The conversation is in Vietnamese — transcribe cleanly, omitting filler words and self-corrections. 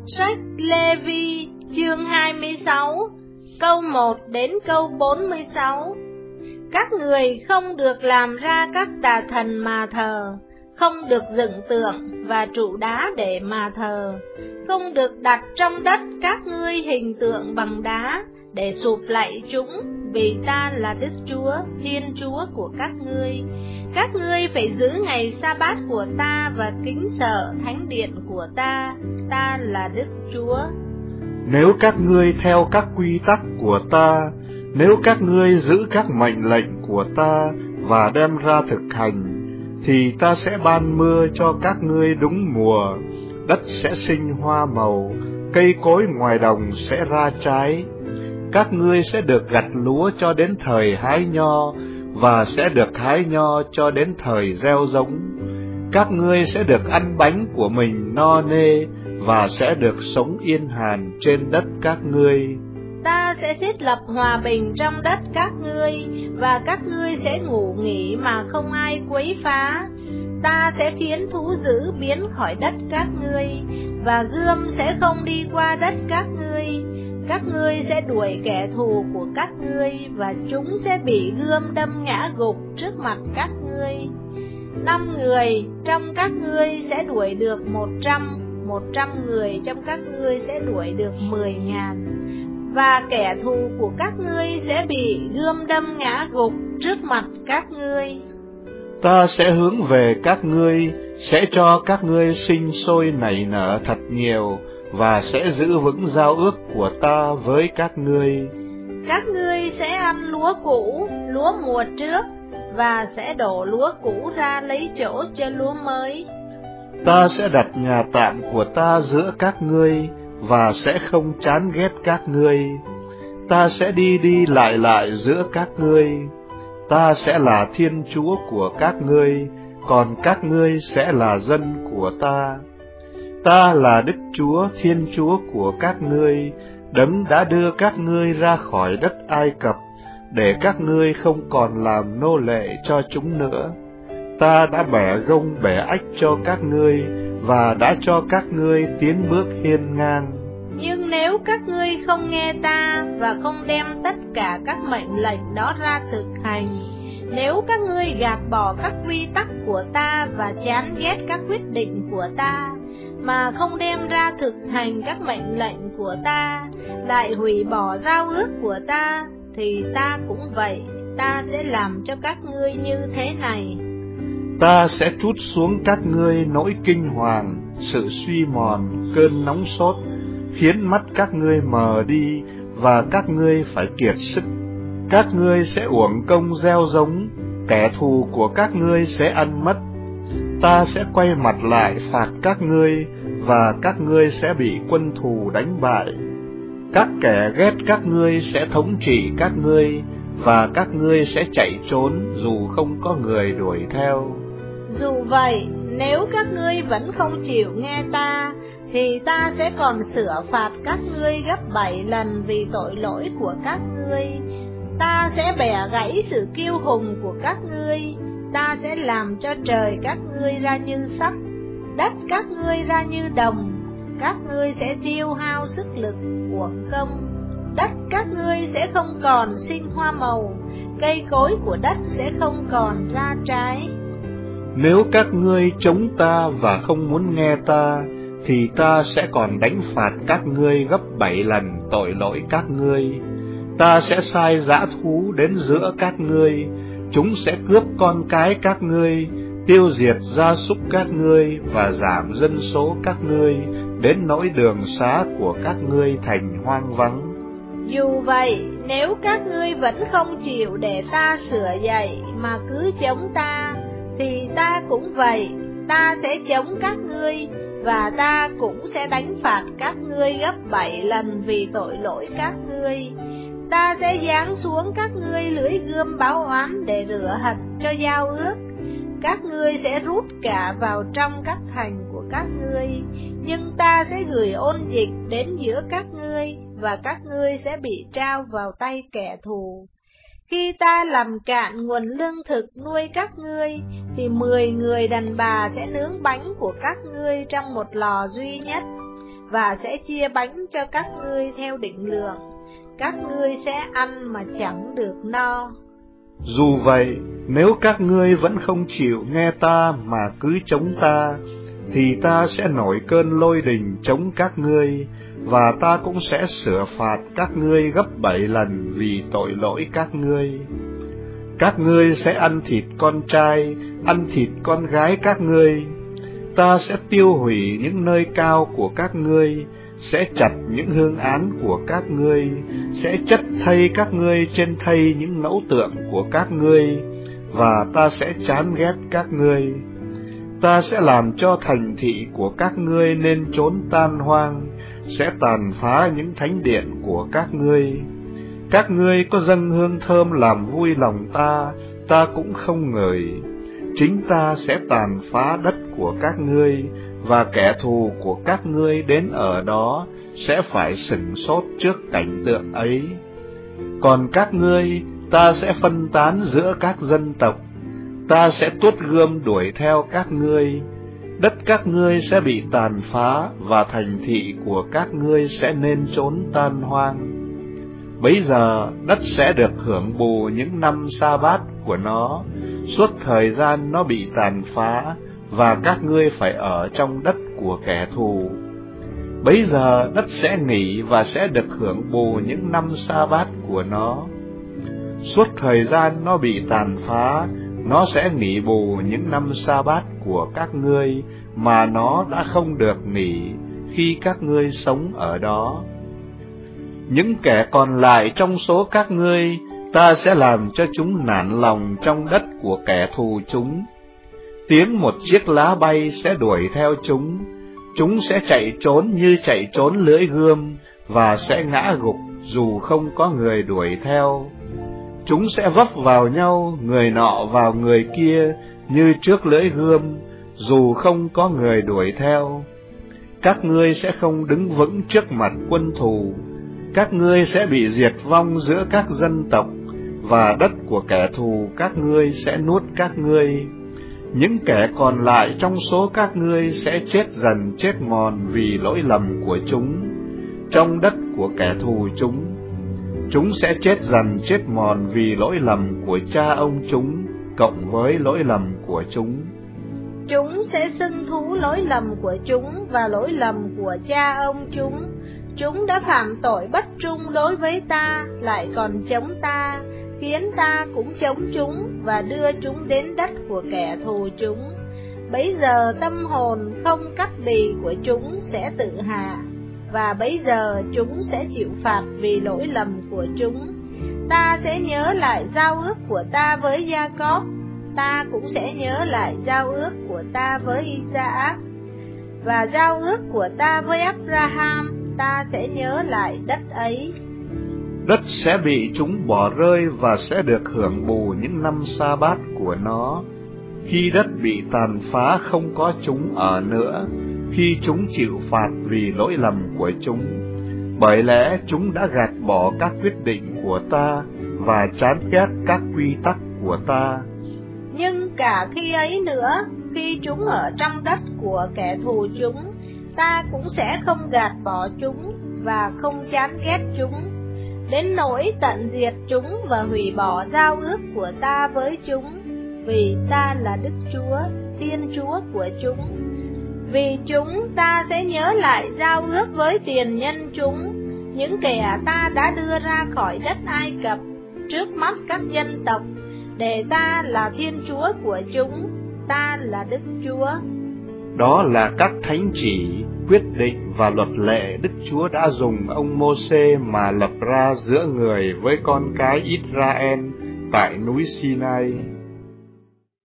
Sách Lê-vi chương 26 câu 1 đến câu 46. Các người không được làm ra các tà thần mà thờ, không được dựng tượng và trụ đá để mà thờ, không được đặt trong đất các ngươi hình tượng bằng đá để sụp lạy chúng, vì ta là Đức Chúa, Thiên Chúa của các ngươi. Các ngươi phải giữ ngày sa-bát của ta và kính sợ thánh điện của ta là Đức Chúa. Nếu các ngươi theo các quy tắc của ta, nếu các ngươi giữ các mệnh lệnh của ta và đem ra thực hành, thì ta sẽ ban mưa cho các ngươi đúng mùa, đất sẽ sinh hoa màu, cây cối ngoài đồng sẽ ra trái. Các ngươi sẽ được gặt lúa cho đến thời hái nho, và sẽ được hái nho cho đến thời gieo giống. Các ngươi sẽ được ăn bánh của mình no nê, và sẽ được sống yên hàn trên đất các ngươi. Ta sẽ thiết lập hòa bình trong đất các ngươi, và các ngươi sẽ ngủ nghỉ mà không ai quấy phá. Ta sẽ khiến thú dữ biến khỏi đất các ngươi, và gươm sẽ không đi qua đất các ngươi. Các ngươi sẽ đuổi kẻ thù của các ngươi, và chúng sẽ bị gươm đâm ngã gục trước mặt các ngươi. 5 người trong các ngươi sẽ đuổi được 100 người trong các ngươi sẽ đuổi được 10.000, và kẻ thù của các ngươi sẽ bị gươm đâm ngã gục trước mặt các ngươi. Ta sẽ hướng về các ngươi, sẽ cho các ngươi sinh sôi nảy nở thật nhiều, và sẽ giữ vững giao ước của ta với các ngươi. Các ngươi sẽ ăn lúa cũ, lúa mùa trước, và sẽ đổ lúa cũ ra lấy chỗ cho lúa mới. Ta sẽ đặt nhà tạm của ta giữa các ngươi, và sẽ không chán ghét các ngươi. Ta sẽ đi đi lại lại giữa các ngươi. Ta sẽ là Thiên Chúa của các ngươi, còn các ngươi sẽ là dân của ta. Ta là Đức Chúa, Thiên Chúa của các ngươi, đấng đã đưa các ngươi ra khỏi đất Ai Cập, để các ngươi không còn làm nô lệ cho chúng nữa. Ta đã bẻ gông bẻ ách cho các ngươi, và đã cho các ngươi tiến bước hiên ngang. Nhưng nếu các ngươi không nghe ta, và không đem tất cả các mệnh lệnh đó ra thực hành, nếu các ngươi gạt bỏ các quy tắc của ta và chán ghét các quyết định của ta, mà không đem ra thực hành các mệnh lệnh của ta, lại hủy bỏ giao ước của ta, thì ta cũng vậy, ta sẽ làm cho các ngươi như thế này. Ta sẽ trút xuống các ngươi nỗi kinh hoàng, sự suy mòn, cơn nóng sốt, khiến mắt các ngươi mờ đi, và các ngươi phải kiệt sức. Các ngươi sẽ uổng công gieo giống, kẻ thù của các ngươi sẽ ăn mất. Ta sẽ quay mặt lại phạt các ngươi, và các ngươi sẽ bị quân thù đánh bại. Các kẻ ghét các ngươi sẽ thống trị các ngươi, và các ngươi sẽ chạy trốn dù không có người đuổi theo. Dù vậy, nếu các ngươi vẫn không chịu nghe ta, thì ta sẽ còn sửa phạt các ngươi gấp 7 lần vì tội lỗi của các ngươi. Ta sẽ bẻ gãy sự kiêu hùng của các ngươi. Ta sẽ làm cho trời các ngươi ra như sắt, đất các ngươi ra như đồng. Các ngươi sẽ tiêu hao sức lực uổng công. Đất các ngươi sẽ không còn sinh hoa màu, cây cối của đất sẽ không còn ra trái. Nếu các ngươi chống ta và không muốn nghe ta, thì ta sẽ còn đánh phạt các ngươi gấp 7 lần tội lỗi các ngươi. Ta sẽ sai dã thú đến giữa các ngươi, chúng sẽ cướp con cái các ngươi, tiêu diệt gia súc các ngươi và giảm dân số các ngươi, đến nỗi đường xá của các ngươi thành hoang vắng. Dù vậy, nếu các ngươi vẫn không chịu để ta sửa dạy mà cứ chống ta, thì ta cũng vậy, ta sẽ chống các ngươi, và ta cũng sẽ đánh phạt các ngươi gấp 7 lần vì tội lỗi các ngươi. Ta sẽ giáng xuống các ngươi lưỡi gươm báo oán để rửa hận cho giao ước. Các ngươi sẽ rút cả vào trong các thành của các ngươi, nhưng ta sẽ gửi ôn dịch đến giữa các ngươi, và các ngươi sẽ bị trao vào tay kẻ thù. Khi ta làm cạn nguồn lương thực nuôi các ngươi, thì 10 người đàn bà sẽ nướng bánh của các ngươi trong một lò duy nhất. và sẽ chia bánh cho các ngươi theo định lượng. Các ngươi sẽ ăn mà chẳng được no. Dù vậy, nếu các ngươi vẫn không chịu nghe ta mà cứ chống ta, thì ta sẽ nổi cơn lôi đình chống các ngươi, và ta cũng sẽ sửa phạt các ngươi gấp 7 lần vì tội lỗi các ngươi. Các ngươi sẽ ăn thịt con trai, ăn thịt con gái các ngươi. Ta sẽ tiêu hủy những nơi cao của các ngươi, sẽ chặt những hương án của các ngươi, sẽ chất thây các ngươi trên thây những ngẫu tượng của các ngươi, và ta sẽ chán ghét các ngươi. Ta sẽ làm cho thành thị của các ngươi nên chốn tan hoang, sẽ tàn phá những thánh điện của các ngươi. Các ngươi có dâng hương thơm làm vui lòng ta cũng không ngời. Chính ta sẽ tàn phá đất của các ngươi, và kẻ thù của các ngươi đến ở đó sẽ phải sửng sốt trước cảnh tượng ấy. Còn các ngươi, ta sẽ phân tán giữa các dân tộc, ta sẽ tuốt gươm đuổi theo các ngươi. Đất các ngươi sẽ bị tàn phá, và thành thị của các ngươi sẽ nên chốn tan hoang. Bấy giờ đất sẽ được hưởng bù những năm sa bát của nó, suốt thời gian nó bị tàn phá, và các ngươi phải ở trong đất của kẻ thù. Bấy giờ đất sẽ nghỉ và sẽ được hưởng bù những năm sa bát của nó. Suốt thời gian nó bị tàn phá, nó sẽ nghỉ bù những năm sa bát của các ngươi mà nó đã không được nghỉ khi các ngươi sống ở đó. Những kẻ còn lại trong số các ngươi, ta sẽ làm cho chúng nản lòng trong đất của kẻ thù chúng. Tiếng một chiếc lá bay sẽ đuổi theo chúng, chúng sẽ chạy trốn như chạy trốn lưỡi gươm, và sẽ ngã gục dù không có người đuổi theo. Chúng sẽ vấp vào nhau, người nọ vào người kia, như trước lưỡi gươm, dù không có người đuổi theo. Các ngươi sẽ không đứng vững trước mặt quân thù, các ngươi sẽ bị diệt vong giữa các dân tộc, và đất của kẻ thù các ngươi sẽ nuốt các ngươi. Những kẻ còn lại trong số các ngươi sẽ chết dần chết mòn vì lỗi lầm của chúng, trong đất của kẻ thù chúng. Chúng sẽ chết dần chết mòn vì lỗi lầm của cha ông chúng, cộng với lỗi lầm của chúng. Chúng sẽ xưng thú lỗi lầm của chúng và lỗi lầm của cha ông chúng. Chúng đã phạm tội bất trung đối với ta, lại còn chống ta, khiến ta cũng chống chúng và đưa chúng đến đất của kẻ thù chúng. Bấy giờ tâm hồn không cắt bì của chúng sẽ tự hạ, và bấy giờ chúng sẽ chịu phạt vì lỗi lầm của chúng. Ta sẽ nhớ lại giao ước của ta với Gia-cốp, ta cũng sẽ nhớ lại giao ước của ta với Isaac, và giao ước của ta với Abraham, ta sẽ nhớ lại đất ấy. Đất sẽ bị chúng bỏ rơi và sẽ được hưởng bù những năm sa bát của nó. Khi đất bị tàn phá không có chúng ở nữa, khi chúng chịu phạt vì lỗi lầm của chúng, bởi lẽ chúng đã gạt bỏ các quyết định của ta và chán ghét các quy tắc của ta. Nhưng cả khi ấy nữa, khi chúng ở trong đất của kẻ thù chúng, ta cũng sẽ không gạt bỏ chúng và không chán ghét chúng, đến nỗi tận diệt chúng và hủy bỏ giao ước của ta với chúng, vì ta là Đức Chúa, Thiên Chúa của chúng. Vì chúng, ta sẽ nhớ lại giao ước với tiền nhân chúng, những kẻ ta đã đưa ra khỏi đất Ai Cập trước mắt các dân tộc, để ta là Thiên Chúa của chúng, ta là Đức Chúa. Đó là các thánh chỉ, quyết định và luật lệ Đức Chúa đã dùng ông Mô-sê mà lập ra giữa người với con cái Israel tại núi Sinai.